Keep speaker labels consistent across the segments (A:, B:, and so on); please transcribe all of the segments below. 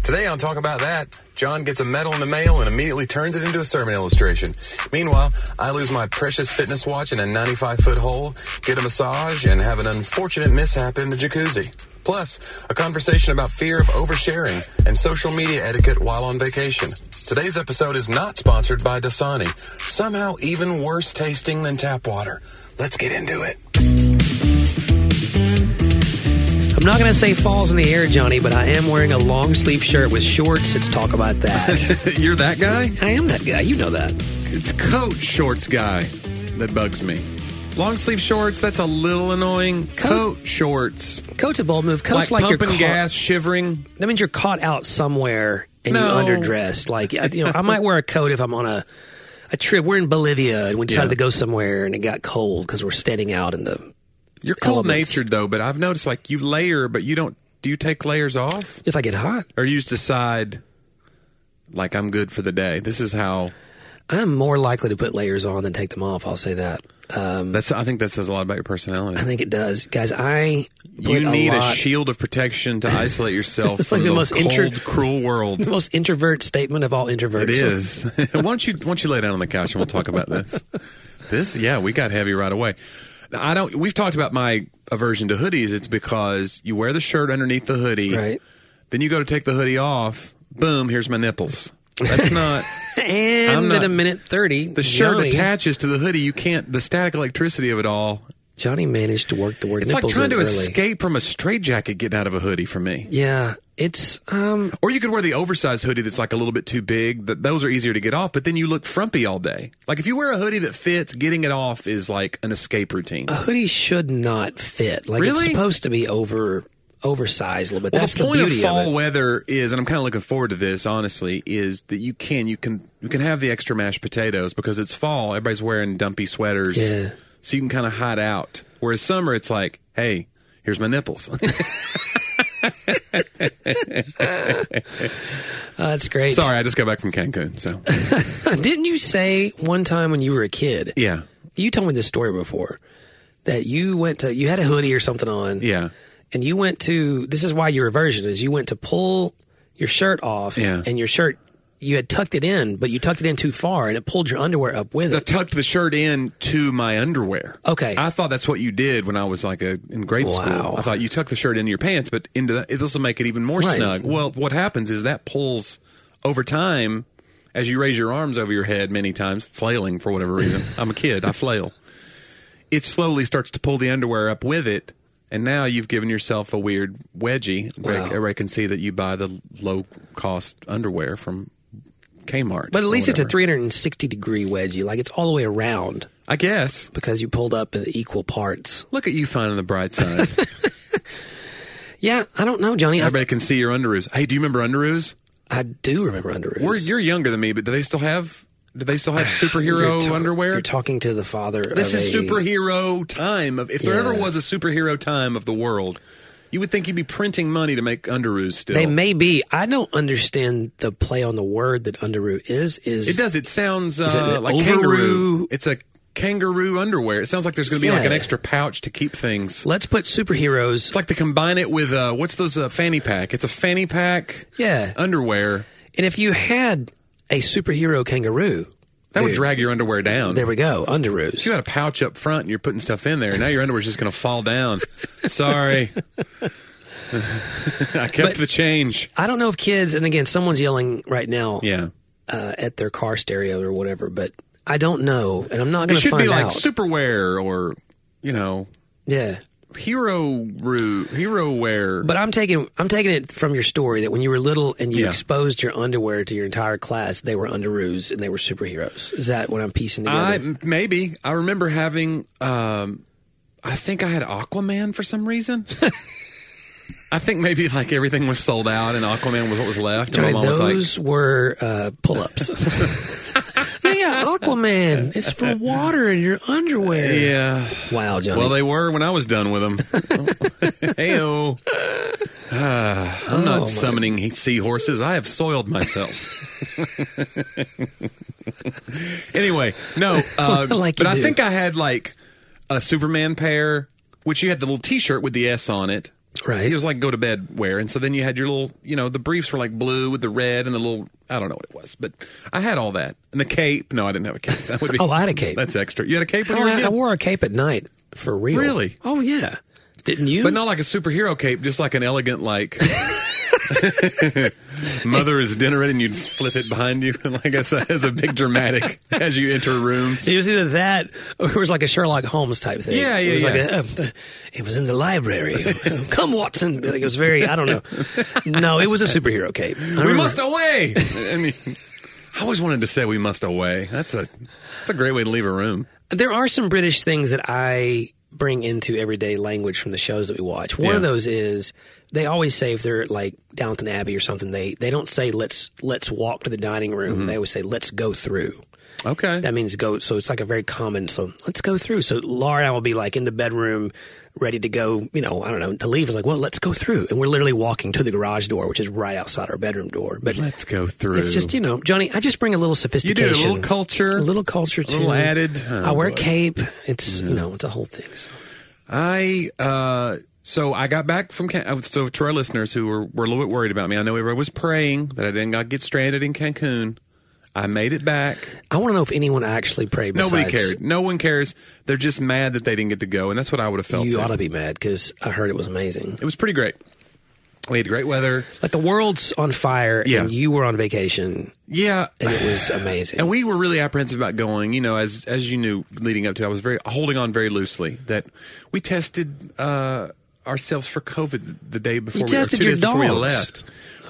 A: Today on Talk About That, John gets a medal in the mail and immediately turns it into a sermon illustration. Meanwhile, I lose my precious fitness watch in a 95-foot hole, get a massage, and have an unfortunate mishap in the jacuzzi. Plus, a conversation about fear of oversharing and social media etiquette while on vacation. Today's episode is not sponsored by Dasani, somehow even worse tasting than tap water. Let's get into it.
B: I'm not going to say falls in the air, Johnny, but I am wearing a long sleeve shirt with shorts. Let's talk about that.
C: You're that guy?
B: I am that guy. You know that.
C: It's coat shorts guy that bugs me. Long sleeve shorts, that's a little annoying. Coat shorts.
B: Coat's a bold move. Coat's like
C: pumping
B: you're
C: gas, shivering.
B: That means you're caught out somewhere and you're underdressed. Like, I might wear a coat if I'm on a trip. We're in Bolivia and we decided to go somewhere and it got cold because we're standing out in the
C: You're cold-natured, though, but I've noticed, like, you layer, but you don't... Do you take layers off?
B: If I get hot.
C: Or you just decide, like, I'm good for the day. This is how...
B: I'm more likely to put layers on than take them off, I'll say that.
C: I think that says a lot about your personality.
B: I think it does. Guys,
C: you need a shield of protection to isolate yourself from the most cold, cruel world.
B: The most introvert statement of all introverts.
C: It is. Why don't you lay down on the couch and we'll talk about this? We got heavy right away. We've talked about my aversion to hoodies. It's because you wear the shirt underneath the hoodie.
B: Right.
C: Then you go to take the hoodie off. Boom, here's my nipples. That's not...
B: and at a minute 30,
C: the shirt attaches to the hoodie. You can't... The static electricity of it all...
B: Johnny managed to work the word
C: nipples. It's like trying to
B: early.
C: escape from a straitjacket getting out of a hoodie for me.
B: Yeah, it's...
C: Or you could wear the oversized hoodie that's like a little bit too big. Those are easier to get off, but then you look frumpy all day. Like if you wear a hoodie that fits, getting it off is like an escape routine.
B: A hoodie should not fit. Like
C: really?
B: It's supposed to be oversized a little bit.
C: Well,
B: that's
C: the point
B: beauty
C: of fall
B: it.
C: weather is, and I'm kind of looking forward to this, honestly, is that you can have the extra mashed potatoes because it's fall. Everybody's wearing dumpy sweaters.
B: Yeah.
C: So you can kind of hide out. Whereas summer, it's like, hey, here's my nipples.
B: That's great.
C: Sorry, I just got back from Cancun. So,
B: didn't you say one time when you were a kid?
C: Yeah.
B: You told me this story before that you had a hoodie or something on.
C: Yeah.
B: And you went to, this is why your aversion is, you went to pull your shirt off, and your shirt, you had tucked it in, but you tucked it in too far, and it pulled your underwear up with it.
C: I tucked the shirt in to my underwear.
B: Okay.
C: I thought that's what you did when I was like in grade school. I thought you tuck the shirt into your pants, but this will make it even more snug. Well, what happens is that pulls over time as you raise your arms over your head many times, flailing for whatever reason. I'm a kid. I flail. It slowly starts to pull the underwear up with it. And now you've given yourself a weird wedgie.
B: Wow.
C: Everybody can see that you buy the low-cost underwear from Kmart.
B: But at least it's a 360-degree wedgie. Like, it's all the way around.
C: I guess.
B: Because you pulled up in equal parts.
C: Look at you finding the bright side.
B: Yeah, I don't know, Johnny.
C: Everybody can see your underoos. Hey, do you remember underoos?
B: I do remember underoos.
C: You're younger than me, but do they still have superhero underwear?
B: You're talking to the father
C: This is superhero time. If there ever was a superhero time of the world, you would think you'd be printing money to make underoos still.
B: They may be. I don't understand the play on the word that underoo is.
C: It does. It sounds like
B: overoo?
C: kangaroo. It's a kangaroo underwear. It sounds like there's going to be like an extra pouch to keep things.
B: Let's put superheroes.
C: It's like they combine it with, what's those fanny pack? It's a fanny pack underwear.
B: And if you had a superhero kangaroo,
C: that would drag your underwear down.
B: There we go. Underoos.
C: If you had a pouch up front and you're putting stuff in there, now your underwear's just going to fall down. Sorry. I kept the change.
B: I don't know if kids, and again, someone's yelling right now
C: at
B: their car stereo or whatever, but I don't know, and I'm not going to find out.
C: It should be like Superwear or, hero wear.
B: But I'm taking it from your story that when you were little and you exposed your underwear to your entire class, they were underoos and they were superheroes. Is that what I'm piecing together?
C: Maybe. I remember having, I think I had Aquaman for some reason. I think maybe like everything was sold out and Aquaman was what was left.
B: And those were pull-ups. Yeah, Aquaman. It's for water in your underwear.
C: Yeah.
B: Wow, Johnny.
C: Well, they were when I was done with them. Hey-oh. I'm not summoning seahorses. I have soiled myself. Anyway, no. But I think I had like a Superman pair, which you had the little T-shirt with the S on it.
B: Right.
C: It was like go to bed wear. And so then you had your little, the briefs were like blue with the red and the little, I don't know what it was, but I had all that. And the cape. No, I didn't have a cape. That would be,
B: I had a cape.
C: That's extra. You had a cape when you were a kid?
B: I wore a cape at night for real.
C: Really?
B: Oh, yeah. Didn't you?
C: But not like a superhero cape, just like an elegant, like, mother is dinner ready, and you'd flip it behind you, and like as a big dramatic as you enter rooms.
B: It was either that, or it was like a Sherlock Holmes type thing.
C: Yeah.
B: It was like it was in the library. Come, Watson. Like, it was very, I don't know. No, it was a superhero cape.
C: We must away. I mean, I always wanted to say we must away. That's a great way to leave a room.
B: There are some British things that I bring into everyday language from the shows that we watch. One of those is they always say, if they're like Downton Abbey or something, they don't say let's walk to the dining room. Mm-hmm. They always say let's go through.
C: Okay.
B: That means go. So it's like a very common, so let's go through. So Laura and I will be like in the bedroom ready to go, I don't know, to leave. It's like, well, let's go through. And we're literally walking to the garage door, which is right outside our bedroom door. But
C: let's go through.
B: It's just, Johnny, I just bring a little sophistication.
C: You do, a little culture.
B: A little culture, too.
C: A little added.
B: I wear a cape. It's, it's a whole thing. So.
C: So I got back from so to our listeners who were a little bit worried about me. I know everybody was praying that I didn't get stranded in Cancun. I made it back.
B: I want to know if anyone actually prayed.
C: Nobody cared. No one cares. They're just mad that they didn't get to go, and that's what I would have felt.
B: You ought to be mad because I heard it was amazing.
C: It was pretty great. We had great weather.
B: Like the world's on fire, and you were on vacation.
C: Yeah,
B: and it was amazing.
C: And we were really apprehensive about going. As you knew leading up to, I was holding on very loosely that we tested ourselves for COVID the day before.
B: You tested your dogs.
C: Before we left.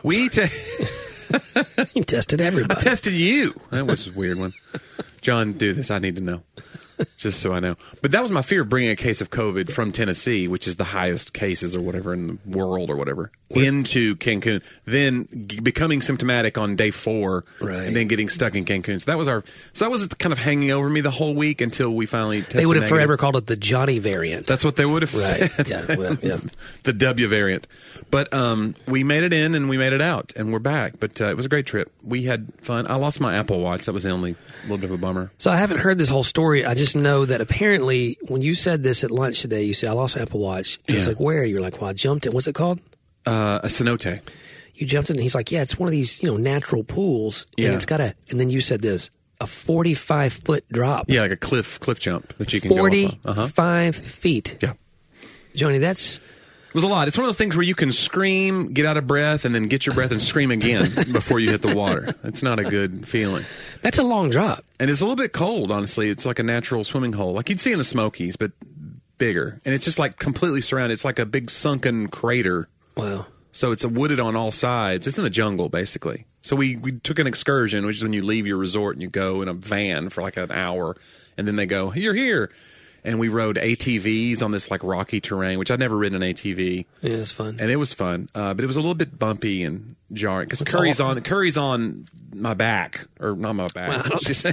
B: You tested everybody.
C: I tested you. That was a weird one. John, do this. I need to know. Just so I know. But that was my fear, bringing a case of COVID from Tennessee, which is the highest cases or whatever in the world or whatever, into Cancun, then becoming symptomatic on day 4, and then getting stuck in Cancun. So that was kind of hanging over me the whole week until we finally tested
B: They would have
C: negative.
B: Forever called it the Johnny variant.
C: That's what they would have
B: said. Yeah.
C: The W variant. But we made it in and we made it out, and we're back. But it was a great trip. We had fun. I lost my Apple Watch. That was the only little bit of a bummer.
B: So I haven't heard this whole story. I just know that apparently when you said this at lunch today, you said, I lost my Apple Watch. And it's like, where? You're like, well, I jumped in. What's it called?
C: A cenote.
B: You jumped in, and he's like, yeah, it's one of these, natural pools, and it's got and then you said this, a 45-foot drop.
C: Yeah, like a cliff jump that you can go up on.
B: 45 feet.
C: Yeah.
B: Johnny, it
C: was a lot. It's one of those things where you can scream, get out of breath, and then get your breath and scream again before you hit the water. It's not a good feeling.
B: That's a long drop.
C: And it's a little bit cold, honestly. It's like a natural swimming hole, like you'd see in the Smokies, but bigger. And it's just like completely surrounded. It's like a big sunken crater.
B: Wow.
C: So it's wooded on all sides. It's in the jungle, basically. So we took an excursion, which is when you leave your resort and you go in a van for like an hour, and then they go, you're here. And we rode ATVs on this like rocky terrain, which I'd never ridden an ATV.
B: Yeah, it was fun.
C: And it was fun. But it was a little bit bumpy and jarring because Curry's on my back, or not my back. Wow. She's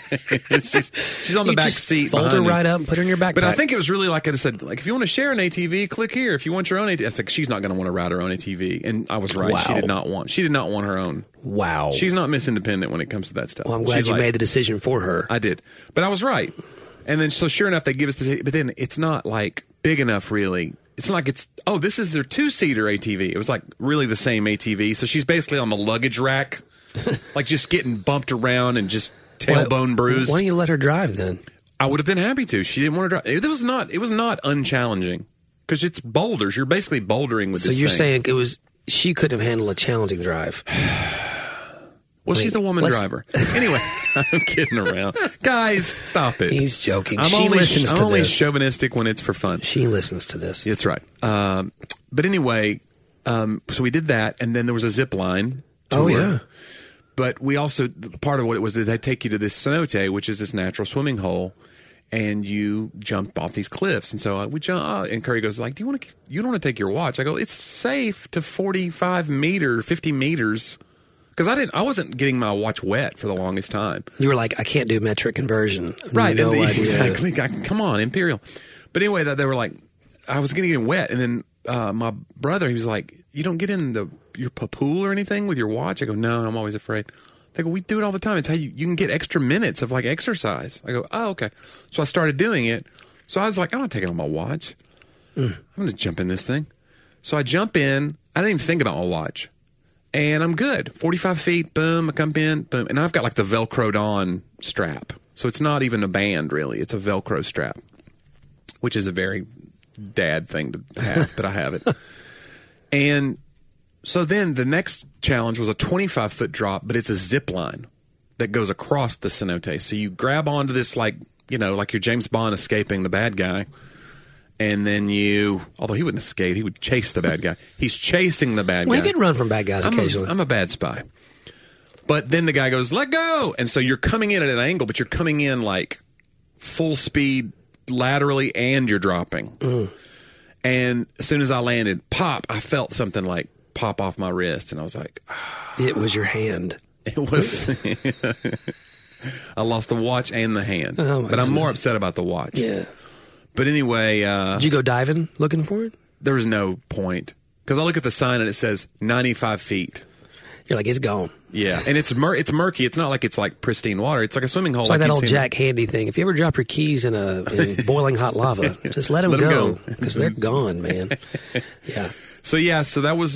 C: on the back seat.
B: Fold her right up and put her in your backpack.
C: But I think it was really like I said, like if you want to share an ATV, click here. If you want your own ATV, I said she's not going to want to ride her own ATV, and I was right. Wow. She did not want her own.
B: Wow.
C: She's not Miss Independent when it comes to that stuff.
B: Well, I'm glad you made the decision for her.
C: I did, but I was right. And then, so sure enough, they give us but then it's not like big enough, really. It's not like this is their 2-seater ATV. It was like really the same ATV. So she's basically on the luggage rack, like just getting bumped around and just tailbone bruised.
B: Why don't you let her drive then?
C: I would have been happy to. She didn't want to drive. It was not unchallenging because it's boulders. You're basically bouldering with this thing.
B: So you're saying she couldn't have handled a challenging drive.
C: Well, she's a woman driver. Anyway, I'm kidding around. Guys, stop it.
B: He's joking.
C: I'm only chauvinistic when it's for fun.
B: She listens to this.
C: That's right. But anyway, so we did that, and then there was a zip line tour.
B: Oh, yeah.
C: But we also, part of what it was, that they take you to this cenote, which is this natural swimming hole, and you jump off these cliffs. And so we jump, and Curry goes like, you don't want to take your watch? I go, it's safe to 50 meters. Because I wasn't getting my watch wet for the longest time.
B: You were like, I can't do metric conversion.
C: Right. No idea. Exactly. Come on, Imperial. But anyway, they were like, I was getting wet. And then my brother, he was like, you don't get in your pool or anything with your watch? I go, no, I'm always afraid. They go, we do it all the time. It's how you can get extra minutes of like exercise. I go, oh, okay. So I started doing it. So I was like, I'm not taking on my watch. I'm going to jump in this thing. So I jump in. I didn't even think about my watch. And I'm good. 45 feet, boom, I come in, boom. And I've got like the Velcroed on strap. So it's not even a band, really. It's a Velcro strap, which is a very dad thing to have, but I have it. And so then the next challenge was a 25-foot drop, but it's a zip line that goes across the cenote. So you grab onto this like you're James Bond escaping the bad guy. And then although he wouldn't escape, he would chase the bad guy. He's chasing the bad guy.
B: Well, he did run from bad guys occasionally.
C: I'm a bad spy. But then the guy goes, let go. And so you're coming in at an angle, but you're coming in like full speed laterally and you're dropping. And as soon as I landed, pop, I felt something like pop off my wrist. And I was like,
B: It was your hand.
C: It was. I lost the watch and the hand.
B: Oh,
C: but I'm more upset about the watch.
B: Yeah.
C: But anyway.
B: Did you go diving looking for it?
C: There was no point. Because I look at the sign and it says 95 feet.
B: You're like, it's gone.
C: Yeah. And it's murky. It's not like it's like pristine water. It's like a swimming hole.
B: It's like that old Jack Handy thing. If you ever drop your keys in boiling hot lava, just let them go. Because they're gone, man. Yeah.
C: So that was...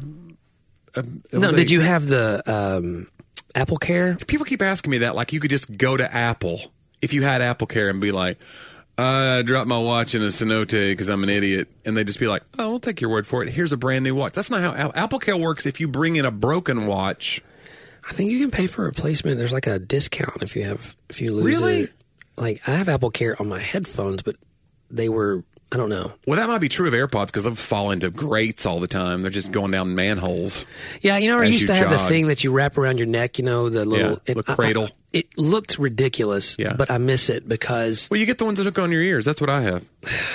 B: did you have the Apple Care?
C: People keep asking me that. Like, you could just go to Apple, if you had Apple Care, and be like... I dropped my watch in a cenote because I'm an idiot. And they just be like, oh, we'll take your word for it. Here's a brand new watch. That's not how Apple Care works. If you bring in a broken watch.
B: I think you can pay for a replacement. There's like a discount if you lose
C: really?
B: it. Like, I have Apple Care on my headphones, but they were, I don't know.
C: Well, that might be true of AirPods because they'll fall into grates all the time. They're just going down manholes.
B: Yeah, I used to have the thing that you wrap around your neck, the little...
C: the cradle.
B: It looked ridiculous, but I miss it because...
C: Well, you get the ones that hook on your ears. That's what I have.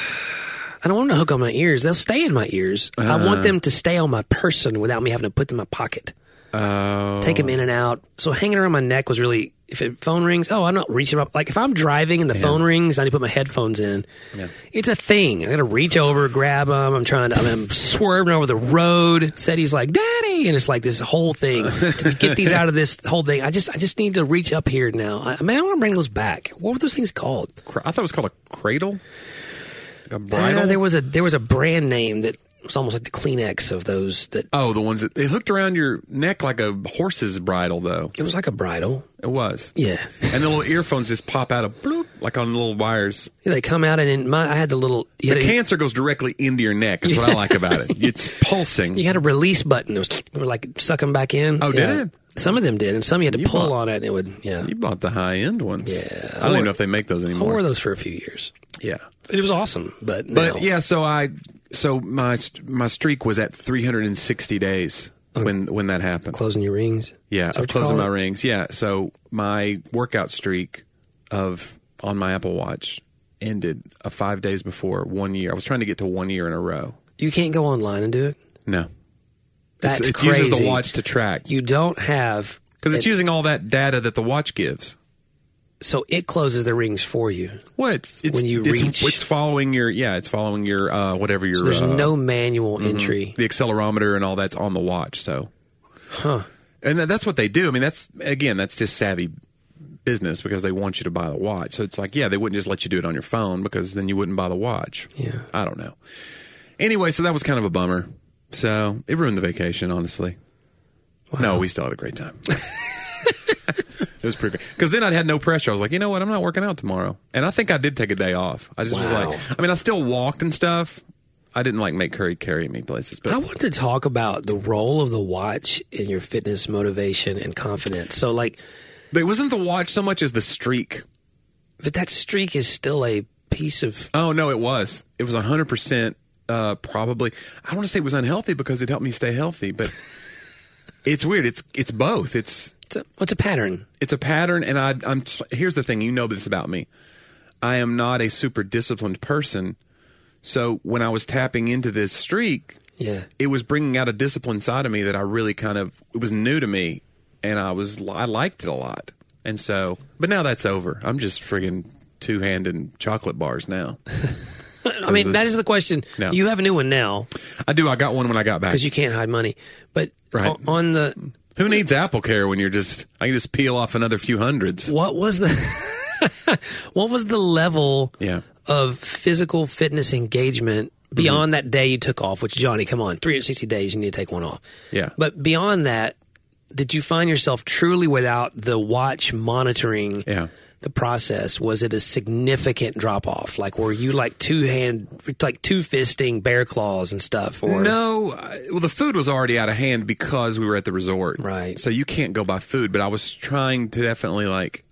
B: I don't want them to hook on my ears. They'll stay in my ears. I want them to stay on my person without me having to put them in my pocket.
C: Oh.
B: Take them in and out. So hanging around my neck was really... If a phone rings, I'm not reaching up. Like, if I'm driving and the phone rings, I need to put my headphones in. Yeah. It's a thing. I got to reach over, grab them. I'm swerving over the road. Said like, Daddy! And it's like this whole thing. To get these out of this whole thing, I just need to reach up here now. I want to bring those back. What were those things called?
C: I thought it was called a cradle? Like a bridle?
B: There was a brand name that was almost like the Kleenex of those that...
C: Oh, the ones that... It hooked around your neck like a horse's bridle, though.
B: It was like a bridle.
C: It was.
B: Yeah.
C: And the little earphones just pop out of bloop, like on little wires.
B: Yeah, they come out and I had the little...
C: The cancer goes directly into your neck is what I like about it. It's pulsing.
B: You had a release button. It was like sucking back in.
C: Oh, did it?
B: Some of them did, and some you had to pull on it, and it would,
C: You bought the high-end ones.
B: Yeah.
C: I don't even know if they make those anymore.
B: I wore those for a few years.
C: Yeah.
B: It was awesome, but
C: yeah, so my streak was at 360 days when that happened.
B: Closing your rings?
C: Yeah, of closing my rings. Yeah, so my workout streak on my Apple Watch ended 5 days before 1 year. I was trying to get to 1 year in a row.
B: You can't go online and do it?
C: No.
B: That's
C: it
B: crazy.
C: uses the watch to track.
B: You don't have...
C: Because it's using all that data that the watch gives.
B: So it closes the rings for you.
C: Well, it's
B: when you reach...
C: It's following your... Yeah, it's following your... whatever your...
B: So there's no manual entry.
C: The accelerometer and all that's on the watch, so...
B: Huh.
C: And that's what they do. I mean, that's just savvy business because they want you to buy the watch. So it's like, they wouldn't just let you do it on your phone because then you wouldn't buy the watch.
B: Yeah.
C: I don't know. Anyway, so that was kind of a bummer. So it ruined the vacation, honestly. Wow. No, we still had a great time. It was pretty great. Because then I had no pressure. I was like, you know what? I'm not working out tomorrow. And I think I did take a day off. I just was like, I still walked and stuff. I didn't make Curry carry me places. But
B: I wanted to talk about the role of the watch in your fitness motivation and confidence. So it
C: wasn't the watch so much as the streak.
B: But that streak is still a piece of...
C: Oh, no, it was. It was 100% probably... I don't want to say it was unhealthy because it helped me stay healthy, but it's weird. It's both. It's
B: a pattern.
C: It's a pattern, and I'm. Here's the thing. You know this about me. I am not a super disciplined person. So when I was tapping into this streak, it was bringing out a disciplined side of me that I really it was new to me, and I liked it a lot. And so, but now that's over. I'm just friggin' two-handed chocolate bars now.
B: That is the question. No. You have a new one now.
C: I do. I got one when I got back.
B: Because you can't hide money. But on the...
C: Who needs Apple Care when I can just peel off another few hundreds?
B: What was the level of physical fitness engagement beyond that day you took off, which, Johnny, come on, 360 days, you need to take one off.
C: Yeah.
B: But beyond that, did you find yourself truly without the watch monitoring the process? Was it a significant drop off? Like, were you like two fisting bear claws and stuff? Or
C: no? Well, the food was already out of hand because we were at the resort,
B: right?
C: So you can't go buy food. But I was trying to definitely like,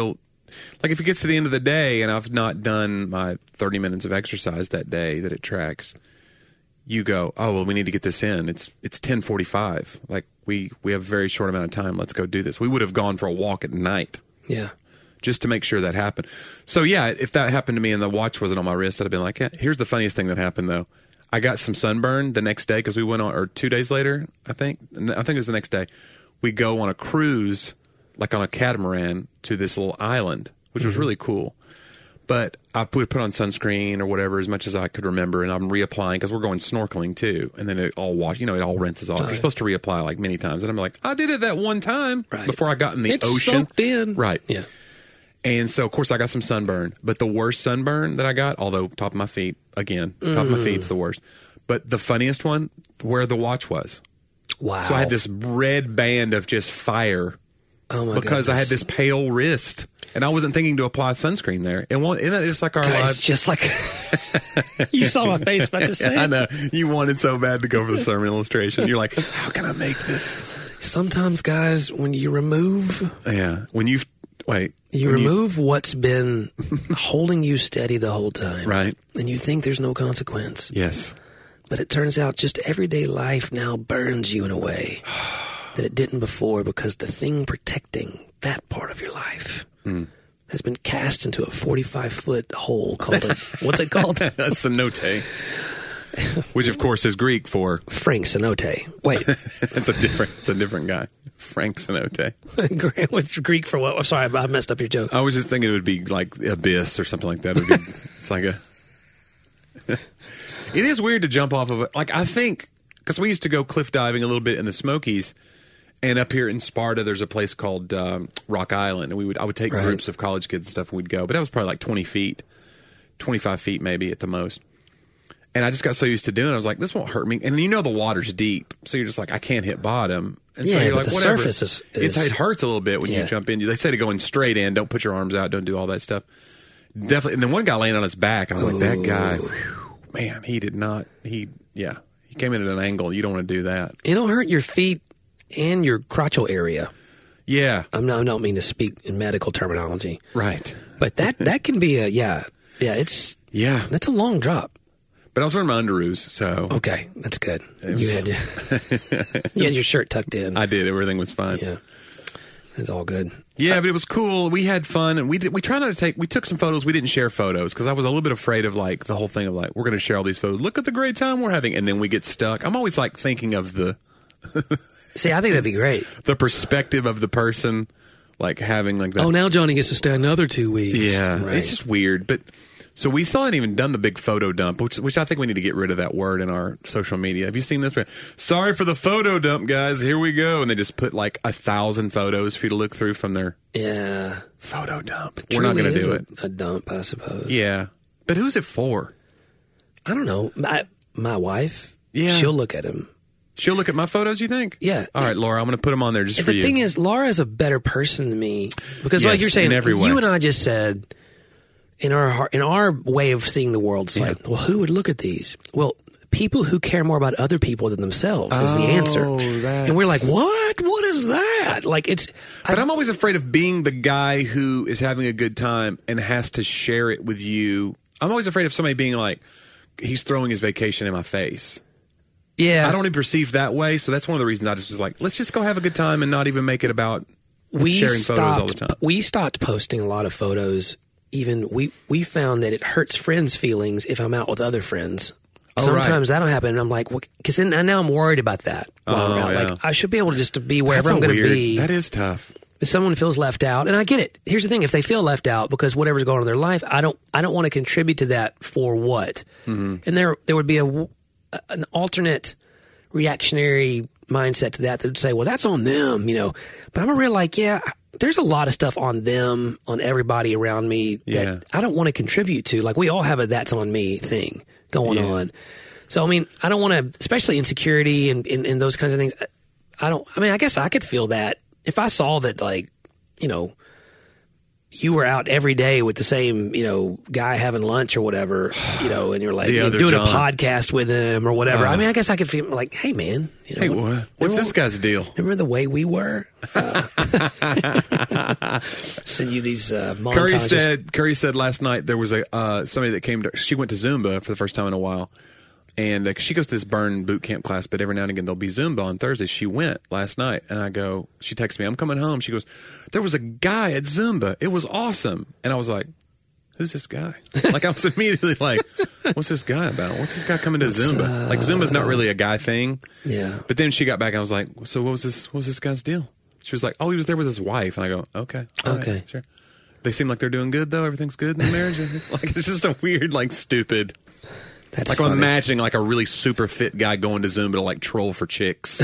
C: like if it gets to the end of the day and I've not done my 30 minutes of exercise that day that it tracks, you go, oh well, we need to get this in. It's 10:45. Like we have a very short amount of time. Let's go do this. We would have gone for a walk at night.
B: Yeah.
C: Just to make sure that happened. So yeah, if that happened to me and the watch wasn't on my wrist, I'd have been like, yeah. Here's the funniest thing that happened though. I got some sunburn the next day because we went on, or 2 days later, I think it was the next day. We go on a cruise, like on a catamaran, to this little island, which was really cool. But I would put on sunscreen or whatever as much as I could remember, and I'm reapplying because we're going snorkeling too. And then it all it all rinses off. You're supposed to reapply like many times, and I'm like, I did it that one time before I got in the ocean.
B: Soaked in.
C: Right.
B: Yeah.
C: And so, of course, I got some sunburn. But the worst sunburn that I got, although top of my feet, again, top of my feet's the worst. But the funniest one, where the watch was.
B: Wow.
C: So I had this red band of just fire.
B: Oh my
C: because
B: goodness.
C: I had this pale wrist. And I wasn't thinking to apply sunscreen there. And isn't that just like our lives?
B: Just like you saw my face about to say.
C: I know. You wanted so bad to go for the sermon illustration. You're like, how can I make this?
B: Sometimes, guys, when you remove...
C: Yeah. You
B: remove what's been holding you steady the whole time.
C: Right.
B: And you think there's no consequence.
C: Yes.
B: But it turns out just everyday life now burns you in a way that it didn't before, because the thing protecting that part of your life has been cast into a 45-foot hole called what's it called?
C: That's cenote. Which, of course, is Greek for...
B: Frank Cenote. Wait.
C: It's a different guy. Frank Cenote.
B: What's Greek for what? I'm sorry, I messed up your joke.
C: I was just thinking it would be like abyss or something like that. It's like a... It is weird to jump off of it. Like, I think... Because we used to go cliff diving a little bit in the Smokies. And up here in Sparta, there's a place called Rock Island. And I would take groups of college kids and stuff, and we'd go. But that was probably like 20 feet. 25 feet maybe at the most. And I just got so used to doing it. I was like, this won't hurt me. And the water's deep. So you're just like, I can't hit bottom. And so you're like,
B: the
C: whatever.
B: surface
C: It hurts a little bit when you jump in. They say to go in straight in. Don't put your arms out. Don't do all that stuff. Definitely. And then one guy laying on his back. And I was like, that guy, man, he did not. He came in at an angle. You don't want to do that. It'll
B: hurt your feet and your crotchal area.
C: Yeah.
B: I don't mean to speak in medical terminology.
C: Right.
B: But that can be that's a long drop.
C: But I was wearing my underoos, so...
B: Okay, that's good. You had your shirt tucked in.
C: I did. Everything was fine.
B: Yeah. It's all good.
C: Yeah, but it was cool. We had fun, and we try not to take... We took some photos. We didn't share photos, because I was a little bit afraid of, like, the whole thing of, like, we're going to share all these photos. Look at the great time we're having. And then we get stuck. I'm always, like, thinking of the...
B: See, I think that'd be great.
C: The perspective of the person, like, having, like... that.
B: Oh, now Johnny gets to stay another 2 weeks.
C: Yeah.
B: Right.
C: It's just weird, but... So we still hadn't even done the big photo dump, which I think we need to get rid of that word in our social media. Have you seen this? Sorry for the photo dump, guys. Here we go. And they just put like 1,000 photos for you to look through from their photo dump. We're not going to do it.
B: A dump, I suppose.
C: Yeah. But who's it for?
B: I don't know. My wife,
C: yeah,
B: she'll look at him.
C: She'll look at my photos, you think?
B: Yeah.
C: All right, Laura, I'm going to put them on there just for you.
B: The thing is, Laura is a better person than me. Because like you're saying, you and I just said... In our way of seeing the world, it's like, well, who would look at these? Well, people who care more about other people than themselves is the answer. And we're like, what? What is that? Like, it's...
C: But I'm always afraid of being the guy who is having a good time and has to share it with you. I'm always afraid of somebody being like, he's throwing his vacation in my face.
B: Yeah.
C: I don't even perceive that way, so that's one of the reasons I just was like, let's just go have a good time and not even make it about sharing photos all the time.
B: We stopped posting a lot of photos. Even we found that it hurts friends' feelings if I'm out with other friends. Sometimes that'll happen, and I'm like, because now I'm worried about that. Like, I should be able to be wherever I'm going to be.
C: That is tough.
B: If someone feels left out, and I get it. Here's the thing: if they feel left out because whatever's going on in their life, I don't want to contribute to that for what. Mm-hmm. And there would be an alternate reactionary mindset to that would say, well, that's on them, But I'm a real there's a lot of stuff on them, on everybody around me that I don't want to contribute to. Like, we all have a that's on me thing going on. So, I mean, I don't want to, especially insecurity and those kinds of things. I guess I could feel that if I saw that, like, you know, you were out every day with the same, you know, guy having lunch or whatever, you know, and you're like doing a podcast with him or whatever. I mean, I guess I could feel like, hey, man. You know,
C: hey, what's this guy's deal?
B: Remember the way we were? Send you these montages.
C: Curry said last night there was somebody that came she went to Zumba for the first time in a while. And she goes to this Burn boot camp class, but every now and again there'll be Zumba on Thursdays. She went last night, and I go, she texts me, I'm coming home. She goes, there was a guy at Zumba. It was awesome. And I was like, who's this guy? Like, I was immediately like, what's this guy about? What's this guy coming to Zumba? Like, Zumba's not really a guy thing.
B: Yeah.
C: But then she got back, and I was like, so what was this guy's deal? She was like, oh, he was there with his wife. And I go, okay.
B: Okay.
C: Right, sure. They seem like they're doing good, though. Everything's good in the marriage. Like, it's just a weird, like, stupid...
B: That's
C: like,
B: funny.
C: I'm imagining like a really super fit guy going to Zumba to like troll for chicks.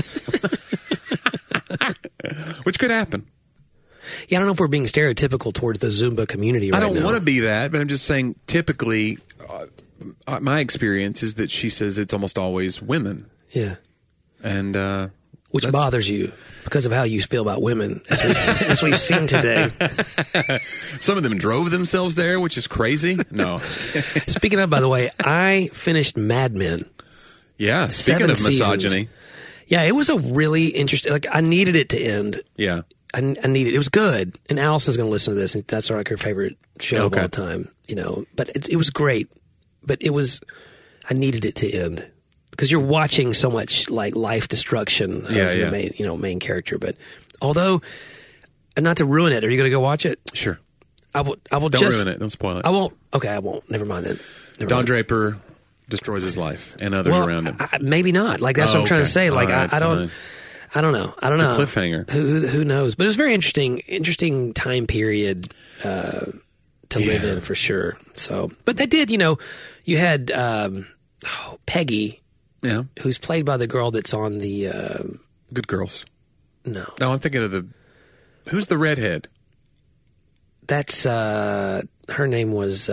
C: Which could happen.
B: Yeah, I don't know if we're being stereotypical towards the Zumba community right now.
C: I don't want to be that, but I'm just saying typically my experience is that she says it's almost always women.
B: Yeah.
C: And
B: which bothers you because of how you feel about women, as we've seen today.
C: Some of them drove themselves there, which is crazy. No.
B: Speaking of, by the way, I finished Mad Men.
C: Yeah, speaking of misogyny.
B: Seasons. Yeah, it was a really interesting, like, I needed it to end.
C: Yeah.
B: I needed it. It was good. And Allison's going to listen to this, and that's like her favorite show of all time, you know. But it was great. But I needed it to end. Because you're watching so much like life destruction of the main character. But although, and not to ruin it, are you going to go watch it?
C: Sure.
B: I will.
C: Don't ruin it. Don't spoil it.
B: I won't. Okay, I won't. Never mind then.
C: Don Draper destroys his life and others around him.
B: Maybe not. Like that's what I'm trying to say. Like
C: right,
B: I don't. I don't know. I don't know.
C: It's a cliffhanger.
B: Who knows? But it was very interesting time period to live in for sure. So, but they did. You know, you had Peggy.
C: Yeah,
B: who's played by the girl that's on the
C: Good Girls.
B: No,
C: I'm thinking of who's the redhead?
B: That's her name was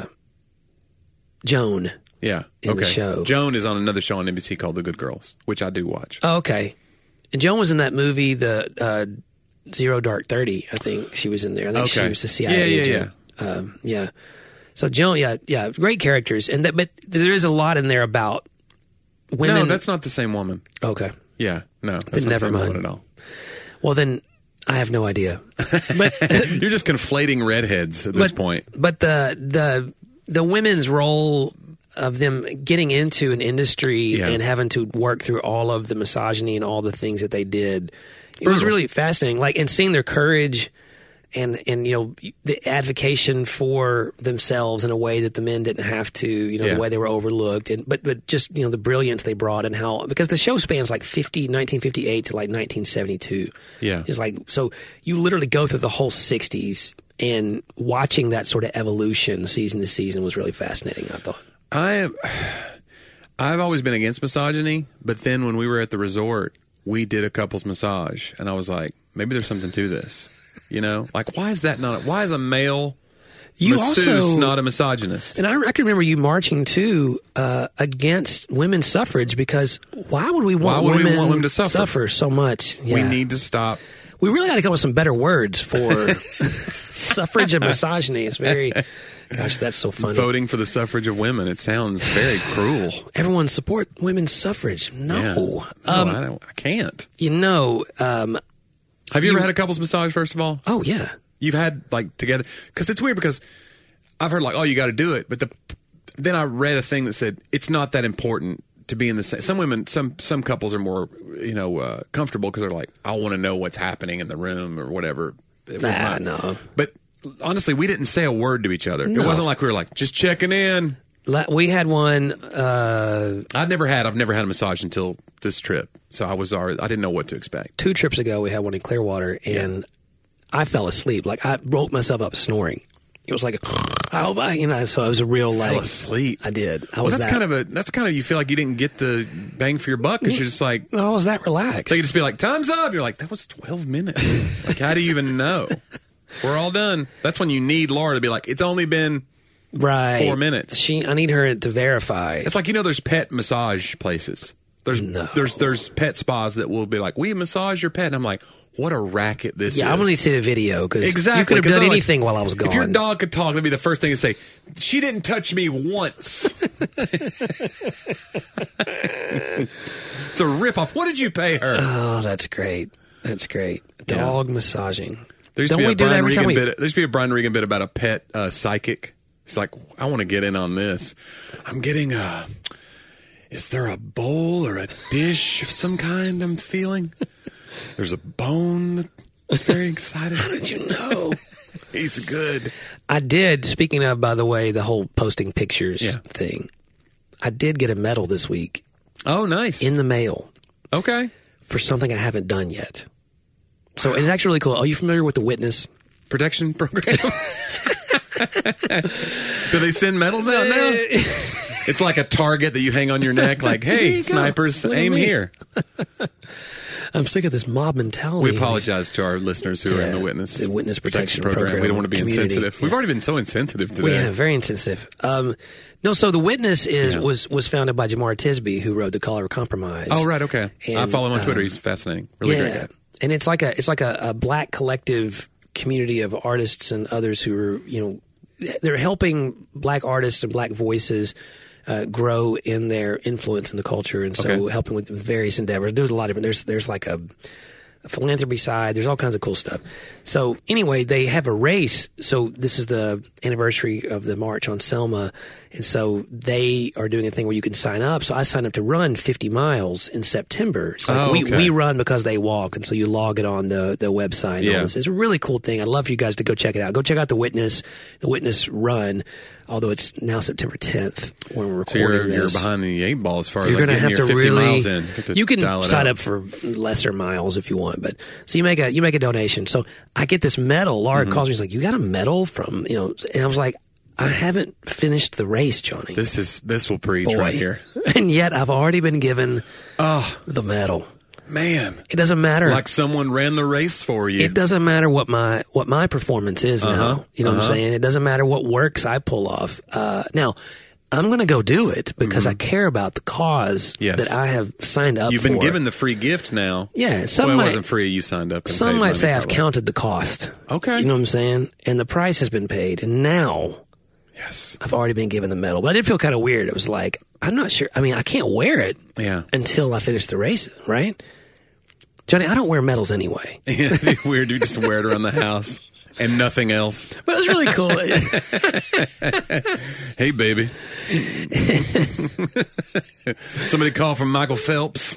B: Joan.
C: Yeah,
B: in the show.
C: Joan is on another show on NBC called The Good Girls, which I do watch.
B: Oh, okay. And Joan was in that movie, the Zero Dark 30. I think she was in there. I think she was the CIA agent. Yeah. So Joan, great characters, but there is a lot in there about women.
C: No, that's not the same woman.
B: Okay.
C: Yeah, no, that's not
B: never
C: the same
B: mind
C: woman at all.
B: Well, then I have no idea. But
C: you're just conflating redheads at this point.
B: But the women's role of them getting into an industry and having to work through all of the misogyny and all the things that they did, it was really fascinating. Like, and seeing their courage and you know, the advocation for themselves in a way that the men didn't have to, you know, the way they were overlooked, and but just, you know, the brilliance they brought, and how, because the show spans like 1958 to like 1972.
C: Yeah.
B: It's like, so you literally go through the whole 60s, and watching that sort of evolution season to season was really fascinating, I thought.
C: I've always been against misogyny, but then when we were at the resort, we did a couples massage, and I was like, maybe there's something to this. You know, like, why is a male masseuse not a misogynist?
B: And I can remember you marching too against women's suffrage, because why would we want women to suffer so much? Yeah.
C: We need to stop.
B: We really got to come up with some better words for suffrage and misogyny. It's very, gosh, that's so funny.
C: Voting for the suffrage of women. It sounds very cruel.
B: Everyone support women's suffrage. No.
C: I can't.
B: You know,
C: have you ever had a couples massage, first of all?
B: Oh, yeah.
C: You've had, like, together? Because it's weird, because I've heard, like, oh, you got to do it. But then I read a thing that said it's not that important to be in the same. Some women, some couples are more, you know, comfortable because they're like, I want to know what's happening in the room or whatever.
B: No.
C: But honestly, we didn't say a word to each other. No. It wasn't like we were like, just checking in.
B: We had one.
C: I've never had a massage until this trip, so I didn't know what to expect.
B: 2 trips ago, we had one in Clearwater, and I fell asleep. Like, I woke myself up snoring. It was like, you know, so it was a real, like,
C: fell asleep.
B: I did.
C: That's kind of you feel like you didn't get the bang for your buck, because you're just like,
B: I was that relaxed.
C: They could just be like, time's up. You're like, that was 12 minutes. Like, how do you even know? We're all done. That's when you need Laura to be like, it's only been
B: right.
C: 4 minutes.
B: I need her to verify.
C: It's like, there's pet massage places. There's pet spas that will be like, we massage your pet. And I'm like, what a racket this is.
B: Yeah, I'm going to need to see the video because
C: exactly,
B: you could have done anything while I was gone.
C: If your dog could talk, that'd be the first thing to say. She didn't touch me once. It's a ripoff. What did you pay her?
B: Oh, that's great. That's great. Dog massaging.
C: There used to be a Brian Regan bit about a pet psychic. He's like, I want to get in on this. I'm getting is there a bowl or a dish of some kind I'm feeling? There's a bone that's very excited.
B: How did you know?
C: He's good.
B: I did, speaking of, by the way, the whole posting pictures thing, I did get a medal this week.
C: Oh, nice.
B: In the mail.
C: Okay.
B: For something I haven't done yet. So it's actually really cool. Are you familiar with the Witness
C: Protection Program? Do they send medals out now? It's like a target that you hang on your neck, like, hey, snipers, aim here.
B: I'm sick of this mob mentality.
C: We apologize to our listeners who are in the Witness
B: Protection Program.
C: We don't want to be insensitive.
B: Yeah.
C: We've already been so insensitive today.
B: Yeah, very insensitive. No, so the Witness was founded by Jamar Tisby, who wrote The Color of Compromise.
C: Oh, right, okay.
B: And,
C: I follow him on Twitter. He's fascinating. Really great guy.
B: And it's like a black collective community of artists and others who are, they're helping black artists and black voices grow in their influence in the culture, and so helping with various endeavors. There's a lot of different. There's like a philanthropy side. There's all kinds of cool stuff. So anyway, they have a race. So this is the anniversary of the March on Selma, and so they are doing a thing where you can sign up. So I signed up to run 50 miles in September. So we run because they walk, and so you log it on the website. And all this. It's a really cool thing. I'd love for you guys to go check it out. Go check out the Witness Run. Although it's now September 10th when we're recording
C: this. You're behind the 8 ball as far as
B: you're going to have to
C: 50
B: really.
C: Miles in.
B: You can sign up for lesser miles if you want, but so you make a donation. So I get this medal. Laura calls me. She's like, "You got a medal from and I was like, I haven't finished the race, Johnny.
C: This will preach right here.
B: And yet I've already been given the medal.
C: Man,
B: it doesn't matter.
C: Like someone ran the race for you.
B: It doesn't matter what my performance is now. You know what I'm saying? It doesn't matter what works I pull off. Now, I'm going to go do it because I care about the cause that I have signed up for.
C: You've been given the free gift now.
B: Yeah.
C: It wasn't free. You signed up.
B: Some might say I've counted the cost.
C: Okay.
B: You know what I'm saying? And the price has been paid. And now I've already been given the medal. But I did feel kind of weird. It was like, I'm not sure. I mean, I can't wear it until I finish the race, right? Johnny, I don't wear medals anyway.
C: Yeah, it'd be weird. You just wear it around the house and nothing else.
B: But it was really cool.
C: Hey, baby. Somebody call from Michael Phelps.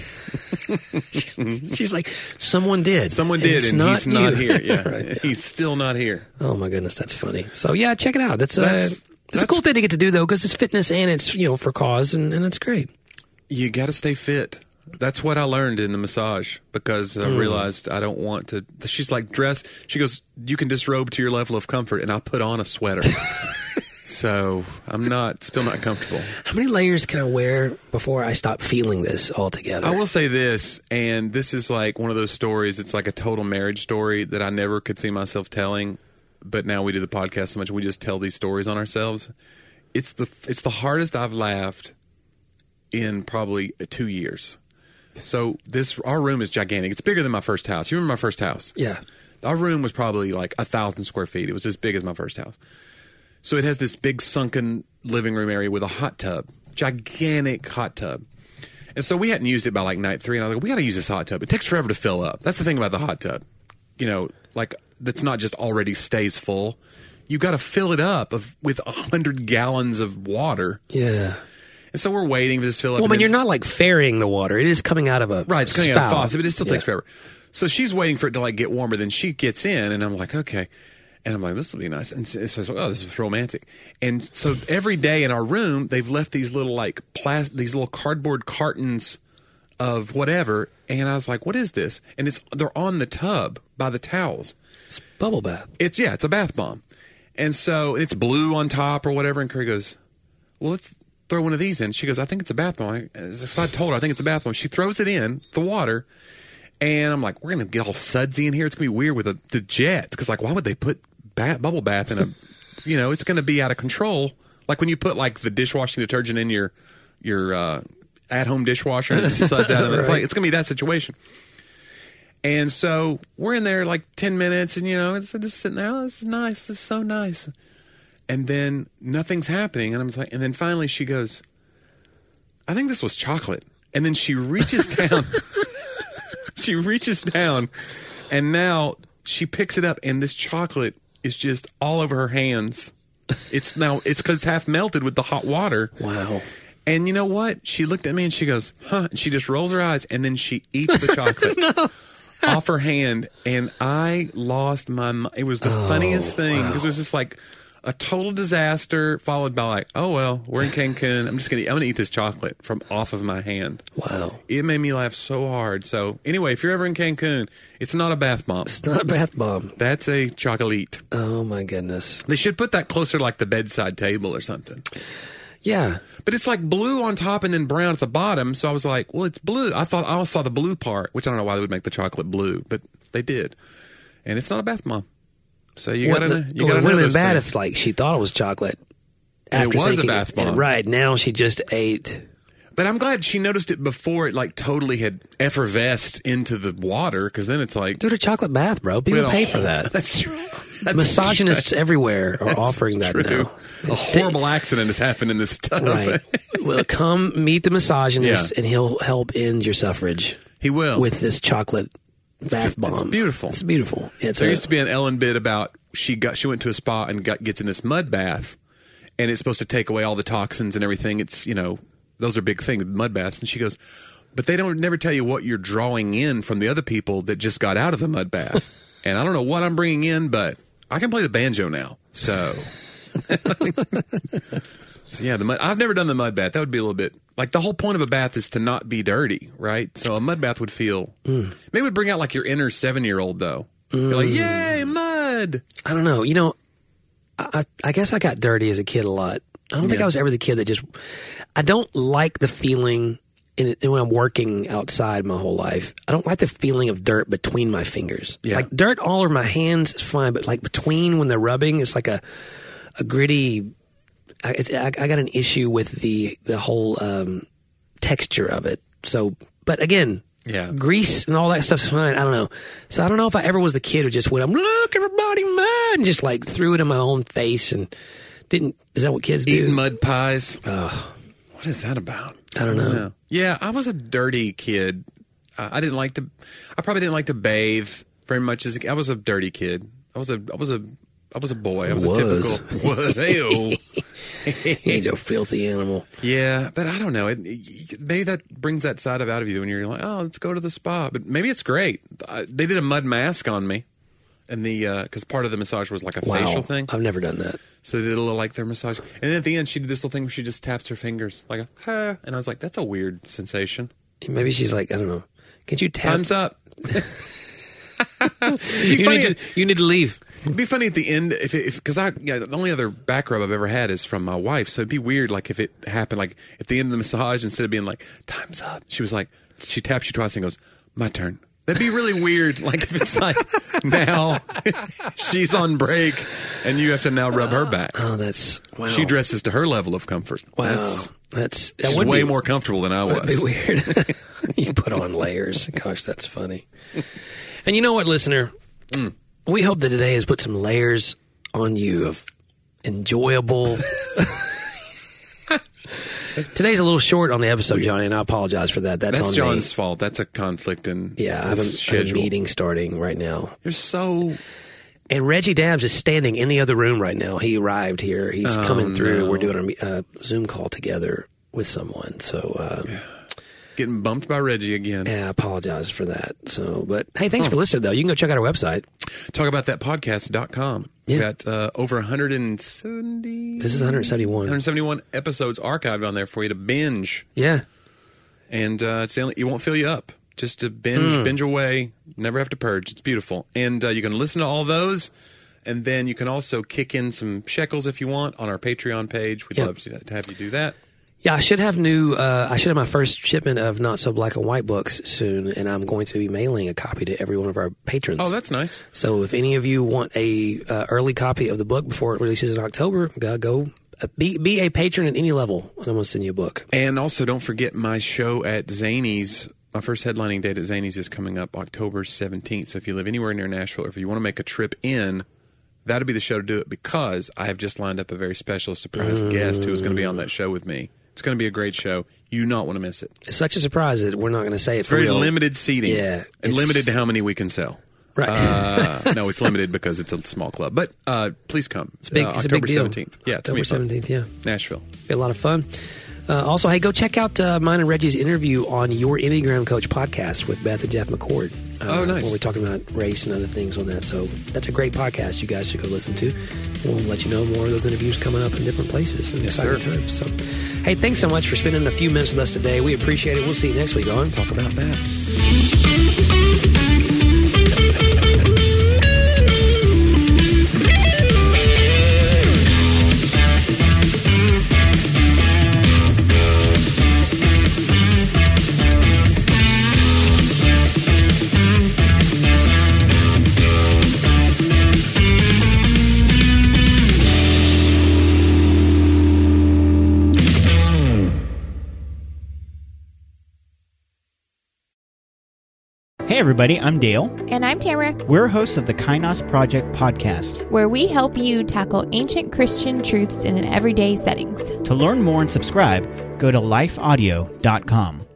B: She's like, someone did.
C: Someone did, and he's not here. Yeah,
B: right.
C: He's still not here.
B: Oh, my goodness. That's funny. So, yeah, check it out. That's a cool thing to get to do, though, because it's fitness and it's, for cause, and it's great.
C: You got to stay fit. That's what I learned in the massage because I realized I don't want to. She's like, dress. She goes, you can disrobe to your level of comfort, and I put on a sweater. So I'm still not comfortable.
B: How many layers can I wear before I stop feeling this altogether?
C: I will say this, and this is like one of those stories. It's like a total marriage story that I never could see myself telling, but now we do the podcast so much, we just tell these stories on ourselves. It's the hardest I've laughed in probably 2 years. So our room is gigantic. It's bigger than my first house. You remember my first house?
B: Yeah.
C: Our room was probably like 1,000 square feet. It was as big as my first house. So it has this big sunken living room area with a hot tub, gigantic hot tub. And so we hadn't used it by like night 3. And I was like, we got to use this hot tub. It takes forever to fill up. That's the thing about the hot tub. Like that's not just already stays full. You got to fill it up with 100 gallons of water.
B: Yeah.
C: And so we're waiting for this fill up.
B: Well, you're not like ferrying the water. It is coming out of a
C: it's coming out of a faucet, but it still takes forever. So she's waiting for it to like get warmer. Then she gets in, and I'm like, okay. And I'm like, this will be nice. And so it's like, oh, this is romantic. And so every day in our room, they've left these little like these little cardboard cartons of whatever. And I was like, what is this? And they're on the tub by the towels.
B: It's bubble bath.
C: It's a bath bomb. And so it's blue on top or whatever. And Carrie goes, well, let's throw one of these in. She goes, I think it's a bath bomb. So I told her, I think it's a bath bomb. She throws it in the water. And I'm like, we're going to get all sudsy in here. It's going to be weird with the jets. Because, like, why would they put bubble bath in a it's going to be out of control. Like when you put like the dishwashing detergent in your at-home dishwasher and it suds out of the plate. It's going to be that situation. And so we're in there like 10 minutes and, it's just sitting there. Oh, this is nice. This is so nice. And then nothing's happening. And I'm like, and then finally she goes, I think this was chocolate. And then she reaches down. She reaches down and now she picks it up and this chocolate is just all over her hands. It's because it's half melted with the hot water.
B: Wow.
C: And you know what? She looked at me and she goes, huh? And she just rolls her eyes and then she eats the chocolate off her hand. And I lost my mind. It was the funniest thing because it was just like a total disaster followed by like, oh, well, we're in Cancun. I'm going to eat this chocolate from off of my hand.
B: Wow.
C: It made me laugh so hard. So anyway, if you're ever in Cancun, it's not a bath bomb.
B: It's not a bath bomb.
C: That's a chocolate.
B: Oh, my goodness.
C: They should put that closer to like the bedside table or something.
B: Yeah.
C: But it's like blue on top and then brown at the bottom. So I was like, well, it's blue. I thought I saw the blue part, which I don't know why they would make the chocolate blue, but they did. And it's not a bath bomb. So you got to know.
B: It would have been bad if like she thought it was chocolate.
C: It was a bath bomb.
B: Right. Now she just ate.
C: But I'm glad she noticed it before it like totally had effervesced into the water because then it's like.
B: Do a chocolate bath, bro. People pay for that.
C: That's true.
B: Misogynists everywhere are offering that now.
C: A horrible accident has happened in this tub.
B: Right. Well, come meet the misogynist and he'll help end your suffrage.
C: He will.
B: With this chocolate bath bomb.
C: It's beautiful.
B: It's beautiful.
C: There used to be an Ellen bit about she went to a spa and gets in this mud bath and it's supposed to take away all the toxins and everything. It's, those are big things, mud baths. And she goes, but they don't never tell you what you're drawing in from the other people that just got out of the mud bath. And I don't know what I'm bringing in, but I can play the banjo now. So, yeah, I've never done the mud bath. That would be a little bit like the whole point of a bath is to not be dirty, right? So a mud bath would feel maybe it would bring out like your inner 7-year-old though. You're like, yay, mud.
B: I don't know. I guess I got dirty as a kid a lot. I don't think I was ever the kid that just. I don't like the feeling when I'm working outside my whole life. I don't like the feeling of dirt between my fingers.
C: Yeah.
B: Like dirt all over my hands is fine, but like between when they're rubbing, it's like a gritty. I got an issue with the whole texture of it. So, but again.
C: Yeah.
B: Grease and all that stuff's fine. I don't know. So I don't know if I ever was the kid who just went, look, everybody, mud, and just like threw it in my own face and didn't. Is that what kids do?
C: Eating mud pies. What is that about?
B: I don't know.
C: Yeah, I was a dirty kid. I probably didn't like to bathe very much as I was a dirty kid. I was a boy. I was a typical. Hey-o.
B: He's a filthy animal.
C: Yeah, but I don't know. Maybe that brings that side out of you when you're like, oh, let's go to the spa. But maybe it's great. They did a mud mask on me, and because part of the massage was like a facial thing.
B: I've never done that.
C: So they did a little like their massage, and then at the end she did this little thing where she just taps her fingers like and I was like, that's a weird sensation.
B: Maybe she's like, I don't know. Can you tap?
C: Time's up.
B: You need to leave.
C: It'd be funny at the end because the only other back rub I've ever had is from my wife. So it'd be weird, like if it happened, like at the end of the massage, instead of being like "time's up," she was like, she taps you twice and goes, "My turn." That'd be really weird. Like if it's like now she's on break and you have to now rub her back.
B: Oh, that's wow.
C: She dresses to her level of comfort.
B: Wow,
C: she's way more comfortable than I was.
B: That'd be weird. You put on layers. Gosh, that's funny. And you know what, listener? We hope that today has put some layers on you of enjoyable. Today's a little short on the episode, Johnny, and I apologize for that. That's on
C: John's
B: me.
C: fault. That's a conflict in
B: I have a meeting starting right now.
C: You're so...
B: And Reggie Dabbs is standing in the other room right now. He arrived here. He's coming through. No. We're doing a Zoom call together with someone. So...
C: Getting bumped by Reggie again.
B: Yeah, I apologize for that. So, but hey, thanks for listening, though. You can go check out our website.
C: Talkabouthatpodcast.com.
B: Yeah.
C: We've got over 170.
B: This is 171.
C: 171 episodes archived on there for you to binge.
B: Yeah.
C: And it's the only, it won't fill you up. Just to binge away. Never have to purge. It's beautiful. And you can listen to all those. And then you can also kick in some shekels if you want on our Patreon page. We'd love to have you do that.
B: Yeah, I should have my first shipment of Not So Black and White books soon, and I'm going to be mailing a copy to every one of our patrons.
C: Oh, that's nice.
B: So if any of you want a early copy of the book before it releases in October, go be a patron at any level, and I'm going to send you a book.
C: And also, don't forget my show at Zanies. My first headlining date at Zanies is coming up October 17th. So if you live anywhere near Nashville, or if you want to make a trip in, that'll be the show to do it, because I have just lined up a very special surprise guest who is going to be on that show with me. It's going to be a great show. You do not want to miss it.
B: It's such a surprise that we're not going to say
C: it's very
B: real.
C: Limited seating.
B: Yeah.
C: And limited to how many we can sell.
B: Right.
C: No, it's limited because it's a small club. But please come.
B: It's big. It's
C: October
B: a big deal.
C: 17th. Yeah, it's
B: October 17th, yeah.
C: Nashville.
B: Be a lot of fun. Also, hey, go check out mine and Reggie's interview on Your Enneagram Coach podcast with Beth and Jeff McCord.
C: Oh, nice.
B: Where we're talking about race and other things on that. So that's a great podcast you guys should go listen to. We'll let you know more of those interviews coming up in different places in exciting times. So, hey, thanks so much for spending a few minutes with us today. We appreciate it. We'll see you next week on Talk About That.
D: Hey everybody, I'm Dale.
E: And I'm Tamara.
D: We're hosts of the Kainos Project podcast,
E: where we help you tackle ancient Christian truths in an everyday settings.
D: To learn more and subscribe, go to lifeaudio.com.